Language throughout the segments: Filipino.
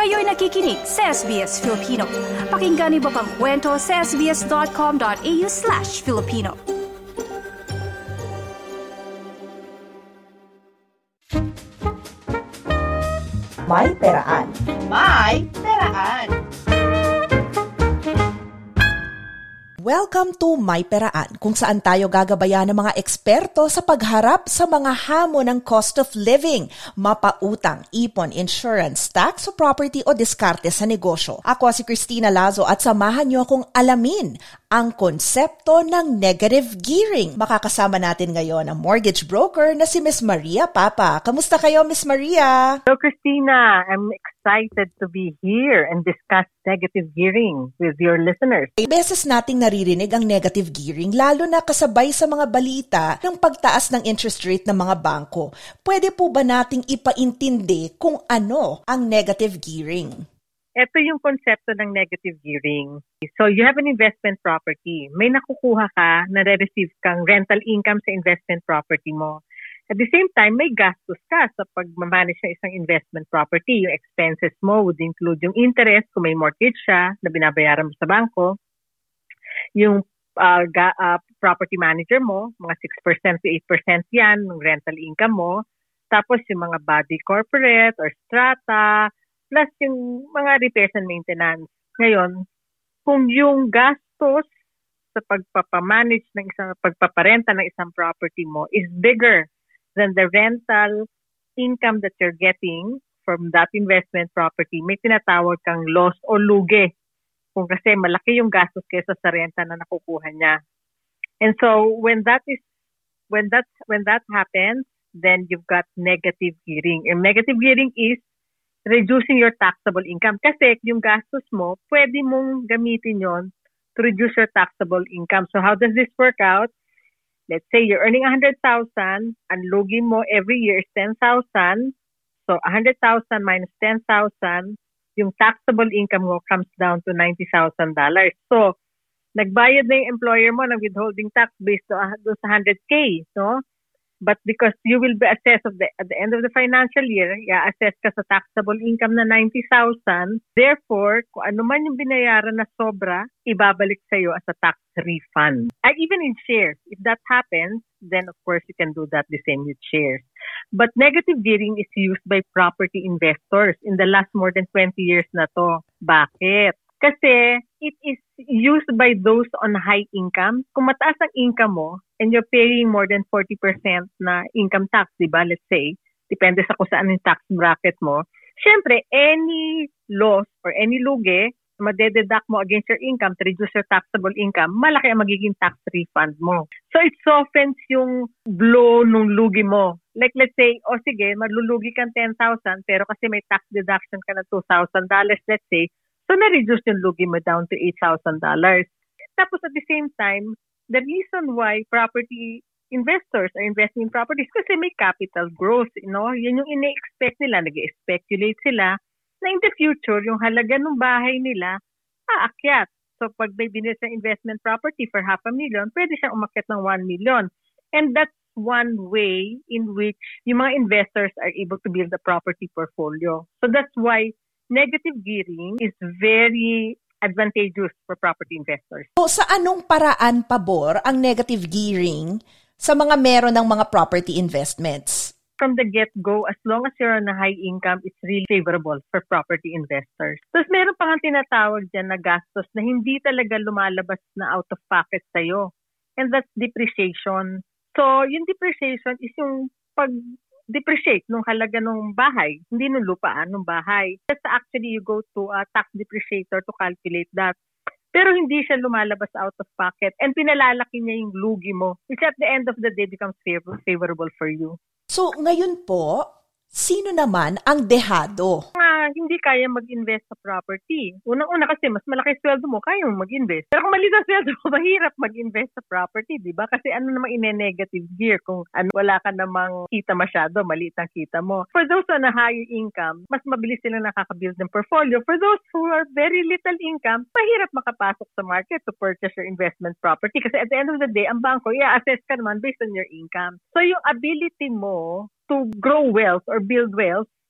Kayo'y nakikinig sa SBS Filipino. Pakinggan niyo pa ang kwento sa sbs.com.au/Filipino. May Peraan. May Peraan. Welcome to May Peraan, kung saan tayo gagabayan ng mga eksperto sa pagharap sa mga hamon ng cost of living, mapautang, ipon, insurance, tax o property o diskarte sa negosyo. Ako si Christina Lazo at samahan niyo akong alamin ang konsepto ng negative gearing. Makakasama natin ngayon ang mortgage broker na si Miss Maria Papa. Kamusta kayo, Miss Maria? So, Christina, I'm excited to be here and discuss negative gearing with your listeners. Beses nating naririnig ang negative gearing, lalo na kasabay sa mga balita ng pagtaas ng interest rate ng mga bangko. Pwede po ba nating ipaintindi kung ano ang negative gearing? Ito yung konsepto ng negative gearing. So, you have an investment property. May nakukuha ka, nare-receive kang rental income sa investment property mo. At the same time, may gastos ka sa pag-manage ng isang investment property. Yung expenses mo would include yung interest kung may mortgage siya na binabayaran mo sa bangko. Yung property manager mo, mga 6% to 8% yan, ng rental income mo. Tapos yung mga body corporate or strata, plus yung mga repairs and maintenance. Ngayon, kung yung gastos sa pagpapamanage ng isang pagpaparenta ng isang property mo is bigger than the rental income that you're getting from that investment property, may tinatawag kang loss o lugi. Kung kasi malaki yung gastos kaysa sa renta na nakukuha niya. And so when that happens, then you've got negative gearing. And negative gearing is reducing your taxable income. Kasi yung gastos mo, pwede mong gamitin yon to reduce your taxable income. So how does this work out? Let's say you're earning 100,000, ang lugi mo every year is 10,000. So 100,000 minus 10,000, yung taxable income mo comes down to $90,000. So nagbayad na yung employer mo ng withholding tax based on sa 100K, no? But because you will be assessed at the end of the financial year, assess ka sa taxable income na 90,000. Therefore, kung ano man yung binayaran na sobra, ibabalik sa iyo as a tax refund. And even in shares, if that happens, then of course you can do that the same with shares. But negative gearing is used by property investors in the last more than 20 years na to. Bakit? Kasi it is used by those on high income. Kung mataas ang income mo and you're paying more than 40% na income tax, di ba? Let's say, depende sa kung saan yung tax bracket mo. Siyempre, any loss or any lugi, madededuct mo against your income to reduce your taxable income, malaki ang magiging tax refund mo. So it softens yung blow nung lugi mo. Like let's say, sige, malulugi kang 10,000 pero kasi may tax deduction ka na $2,000, let's say, so na-reduce yung lugi mo down to $8,000. Tapos at the same time, the reason why property investors are investing in properties kasi may capital growth, you know? Yan yung ine-expect nila, nag-speculate sila na in the future, yung halaga ng bahay nila, aakyat. So pag may binili sa investment property for $500,000, pwede siyang umakyat ng $1 million. And that's one way in which yung mga investors are able to build a property portfolio. So that's why negative gearing is very advantageous for property investors. So sa anong paraan pabor ang negative gearing sa mga meron ng mga property investments? From the get-go, as long as you're on a high income, it's really favorable for property investors. Tapos meron pa nga tinatawag dyan na gastos na hindi talaga lumalabas na out of pocket sa'yo. And that's depreciation. So yung depreciation is yung pag-depreciate nung halaga ng bahay, hindi nung lupaan ng bahay. That's actually you go to a tax depreciator to calculate that. Pero hindi siya lumalabas out of pocket and pinalalaki niya yung lugi mo, which at the end of the day becomes favorable for you. So ngayon po, sino naman ang dehado? Hindi kaya mag-invest sa property. Unang-una kasi mas malaki sweldo mo, kaya mo mag-invest. Pero kung maliit ang sweldo mo, mahirap mag-invest sa property, di ba? Kasi ano namang ine-negative gear kung wala ka namang kita masyado, maliit ang kita mo. For those on a higher income, mas mabilis silang nakaka-build ng portfolio. For those who are very little income, mahirap makapasok sa market to purchase your investment property. Kasi at the end of the day, ang bangko, i-assess ka naman based on your income. So yung ability mo to grow wealth or build wealth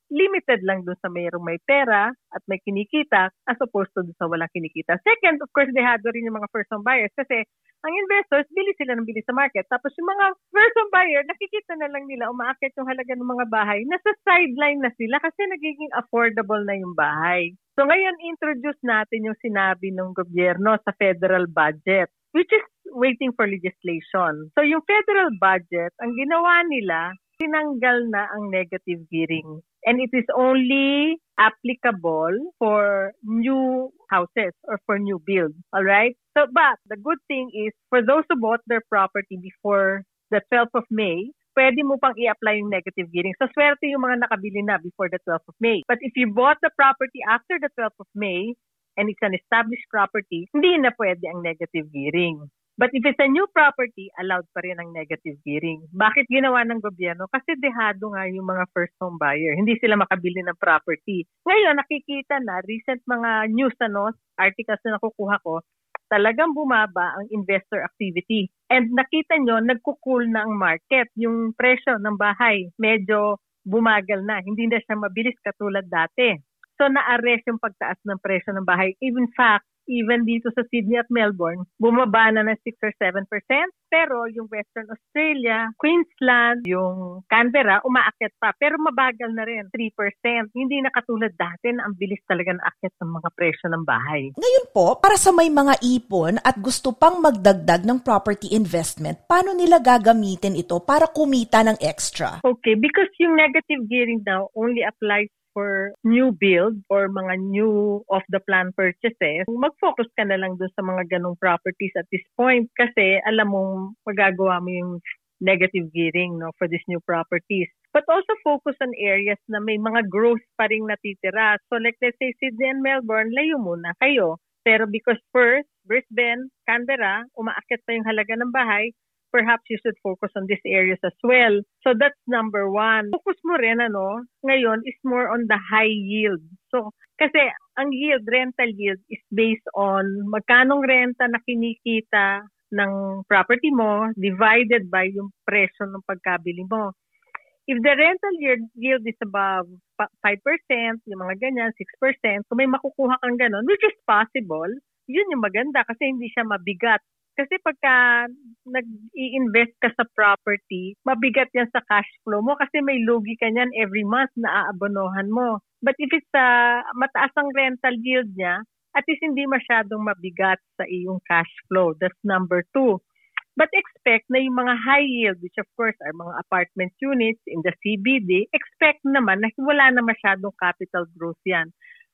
limited lang dun sa mayroong may pera at may kinikita as opposed to dun sa walang kinikita. Second, of course, dehado rin yung mga first-home buyers kasi ang investors, bili sila ng bili sa market. Tapos yung mga first-home buyer, nakikita na lang nila umaakit yung halaga ng mga bahay. Nasa sideline na sila kasi nagiging affordable na yung bahay. So ngayon, introduce natin yung sinabi ng gobyerno sa federal budget, which is waiting for legislation. So yung federal budget, ang ginawa nila, tinanggal na ang negative gearing. And it is only applicable for new houses or for new builds. All right? So, but the good thing is, for those who bought their property before the 12th of May, pwede mo pang i-apply yung negative gearing. So, swerte yung mga nakabili na before the 12th of May. But if you bought the property after the 12th of May, and it's an established property, hindi na pwede ang negative gearing. But if it's a new property, allowed pa rin ang negative gearing. Bakit ginawa ng gobyerno? Kasi dehado nga yung mga first home buyer. Hindi sila makabili ng property. Ngayon, nakikita na, recent mga news, articles na nakukuha ko, talagang bumaba ang investor activity. And nakita nyo, nagkukul na ang market. Yung presyo ng bahay, medyo bumagal na. Hindi na siya mabilis katulad dati. So, na-arrest yung pagtaas ng presyo ng bahay. In fact, even dito sa Sydney at Melbourne, bumaba na ng 6 or 7%. Pero yung Western Australia, Queensland, yung Canberra, umaakyat pa. Pero mabagal na rin, 3%. Hindi na katulad dati na ang bilis talaga na aakyat ng mga presyo ng bahay. Ngayon po, para sa may mga ipon at gusto pang magdagdag ng property investment, paano nila gagamitin ito para kumita ng extra? Okay, because yung negative gearing now only applies for new build or mga new off-the-plan purchases, mag-focus ka na lang doon sa mga ganong properties at this point kasi alam mong magagawa mo yung negative gearing for these new properties. But also focus on areas na may mga growth pa rin natitira. So like let's say Sydney and Melbourne, layo muna kayo. Pero because first, Brisbane, Canberra, umaakyat pa yung halaga ng bahay, perhaps you should focus on these areas as well. So that's number one. Focus mo rin, ngayon is more on the high yield. So, kasi ang yield, rental yield is based on magkanong renta na kinikita ng property mo divided by yung presyo ng pagkabili mo. If the rental yield is above 5%, yung mga ganyan, 6%, kung may makukuha kang ganon, which is possible, yun yung maganda kasi hindi siya mabigat. Kasi pagka nag-i-invest ka sa property, mabigat yan sa cash flow mo kasi may lugi ka niyan every month na aabonohan mo. But if it's mataas ang rental yield niya, at least hindi masyadong mabigat sa iyong cash flow. That's number 2. But expect na yung mga high yield, which of course are mga apartment units in the CBD, expect naman na wala na masyadong capital growth yan.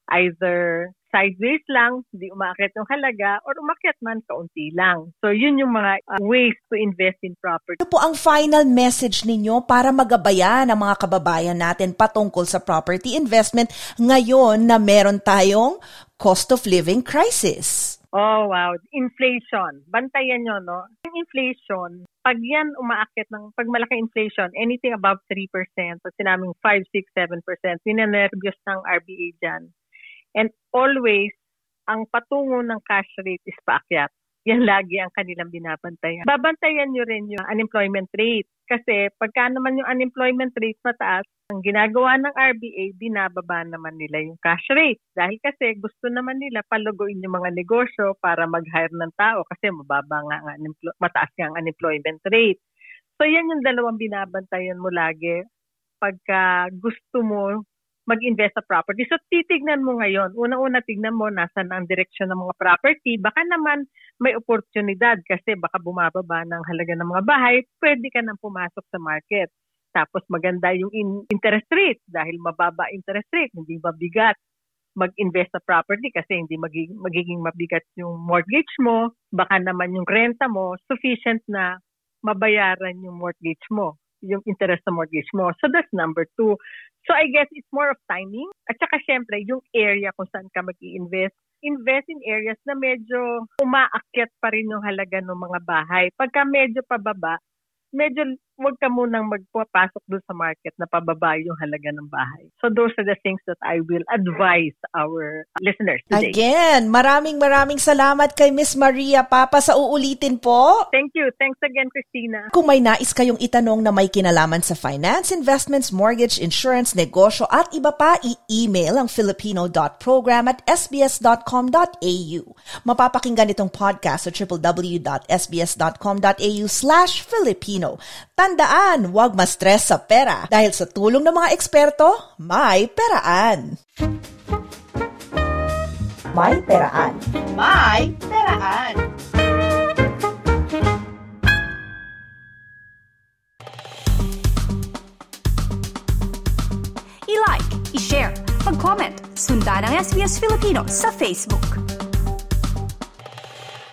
Either sideways lang, hindi umakyat yung halaga, or umakyat man kaunti lang. So yun yung mga ways to invest in property. Ano po ang final message ninyo para magabayan ang mga kababayan natin patungkol sa property investment ngayon na meron tayong cost of living crisis? Oh, wow. Inflation. Bantayan nyo, Yung inflation, pag yan umaakyat pag malaki inflation, anything above 3%, so sinaming 5, 6, 7%, ninenervyos ng RBA dyan. And always, ang patungo ng cash rate is paakyat. Yan lagi ang kanilang binabantayan. Babantayan nyo rin yung unemployment rate. Kasi pagka naman yung unemployment rate mataas, ang ginagawa ng RBA, binababa naman nila yung cash rate. Dahil kasi gusto naman nila paluguin yung mga negosyo para mag-hire ng tao kasi mababa nga mataas nga ang unemployment rate. So yan yung dalawang binabantayan mo lagi pagka gusto mo mag-invest sa property. So, titignan mo ngayon. Unang-una, tignan mo nasan ang direksyon ng mga property. Baka naman may oportunidad kasi baka bumababa ng halaga ng mga bahay. Pwede ka nang pumasok sa market. Tapos maganda yung interest rate dahil mababa interest rate. Hindi mabigat mag-invest sa property kasi hindi magiging mabigat yung mortgage mo. Baka naman yung renta mo sufficient na mabayaran yung mortgage mo, yung interest sa mortgage mo. So, that's number 2. So I guess it's more of timing. At saka syempre, yung area kung saan ka mag-i-invest. Invest in areas na medyo umaakyat pa rin yung halaga ng mga bahay. Pagka medyo pababa, medyo huwag ka munang magpapasok doon sa market na pababa yung halaga ng bahay. So those are the things that I will advise our listeners today. Again, maraming salamat kay Miss Maria Papa sa uulitin po. Thank you. Thanks again, Christina. Kung may nais kayong itanong na may kinalaman sa finance, investments, mortgage, insurance, negosyo at iba pa, i-email ang filipino.program@sbs.com.au. Mapapakinggan itong podcast sa www.sbs.com.au/Filipino. Tandaan, huwag ma-stress sa pera dahil sa tulong ng mga eksperto, may peraan. May peraan. May peraan. I-like, i-share, mag-comment, sundan ang SBS Filipino sa Facebook.